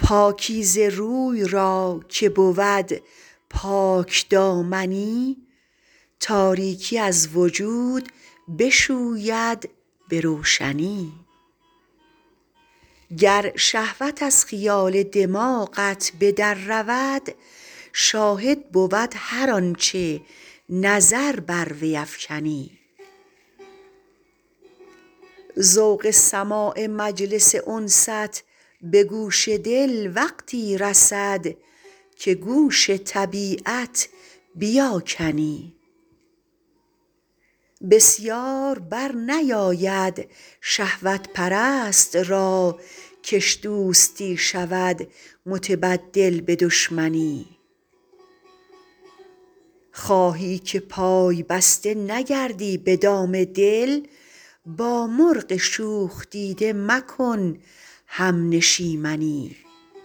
پاکیزه روی را که بود پاکدامنی، تاریکی از وجود بشوید به روشنی. گر شهوت از خیال دماغت به در رود، شاهد بود هر آنچه نظر بر وی افکنی. ذوق سماع مجلس انست به گوش دل وقتی رسد، که گوش طبیعت بیاکنی. بسیار بر نیاید شهوت پرست را، کش دوستی شود متبدل به دشمنی. خواهی که پای بسته نگردی به دام دل، با مرغ شوخ دیده مکن همنشیمنی.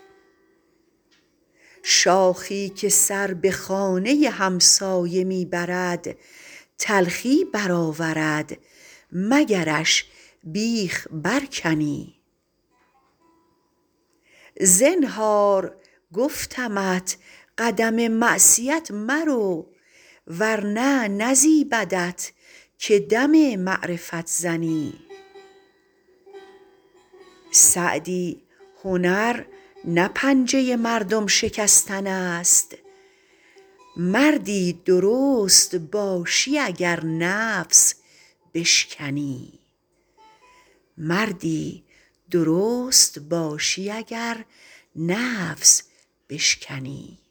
شاخی که سر به خانه همسایه می برد، تلخی برآورد مگرش بیخ برکنی. زنهار گفتمت قدم معصیت مرو، ورنه نزیبدت که دم معرفت زنی. سعدی هنر نه پنجه مردم شکستن است، مردی درست باشی اگر نفس بشکنی.